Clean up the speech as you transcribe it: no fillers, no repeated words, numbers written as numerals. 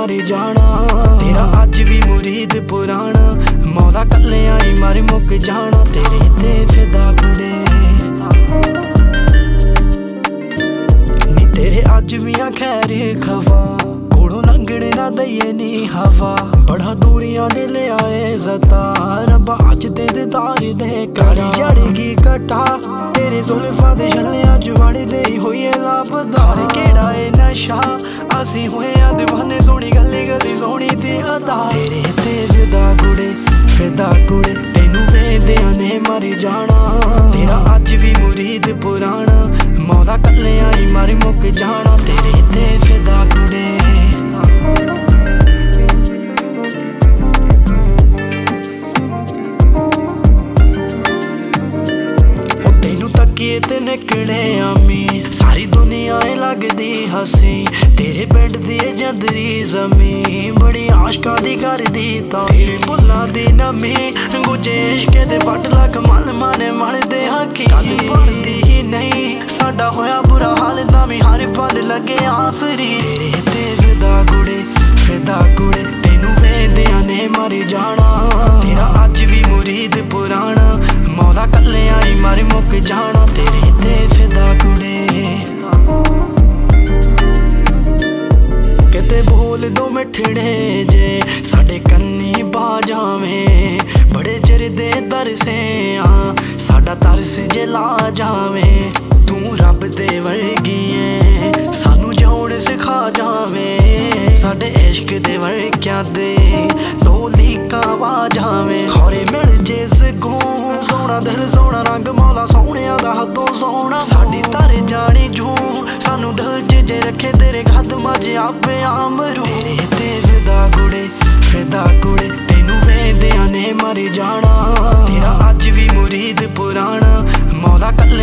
मर जाना। तेरा अज भी मुरीद पुराना, मौला कल्ले आई मर मुक जाना। तेरे ते फिदा कुड़े नी तेरे अज भी खैर खफा, कोड़ों लंघने ना दईए नी हवा। बड़ा दूरियां ने ले आए जता, रब्बा अज ते दीदार दे करा। जड़ेगी कटा तेरे जुल्फां दे छल्लियां च वड़दे होइए लापता। केड़ा ए नशा असी होए आ दीवाने, सोहनी गल्ली गल्ली सोहनी ते अदा। तेरे ते फिदा कुड़े तेनू वेंदियां ने मर जाना। तेरा अज भी मुरीद पुराना, मौला कल्ले आई मर मुक जाना। तेरे ते फिदा कुड़े ते निकले आमी, सारी दुनिया लगदी हसी। तेरे बेड दी जदरी जमी, बड़ी आशका दी कर दी तेरे भुल्लां दी नमी। गुजे इश्के दे फट लग मल माने मन दे हकी। गल बनदी ही नहीं साडा होया बुरा हाल, तां हर पल लगे आफरी। तेरे ते फिदा कुड़े तेनू वेंदियां ने मर जाना। तेरा अज भी मुरीद पुराना, मौला कल्ले आई मर मुक जाना। तेरे ते फिदा कुड़े किते बोल दो मिठड़े जे साडे कन्नी पा जावें। बड़े चिर दे तरसे आ साडा तरस जे ला जावें। तू रब दे वर्गी ऐ सानू जिउण सिखा जावें। साडे इश्क दे वर्क्यां दे दो लीकां वा जावें। खौरे मिल जे सकून सोहना दिल सोहना रंग, मौला सोहणिया दा हदों सोहना। साडी तर जानी जू सानू दिल च जे रखे तेरे कदमां च आपे आमरू। तेरे ते फिदा कुड़े तेनू वेंदियां ने मर जाना। तेरा अज भी मुरीद पुराना, मौला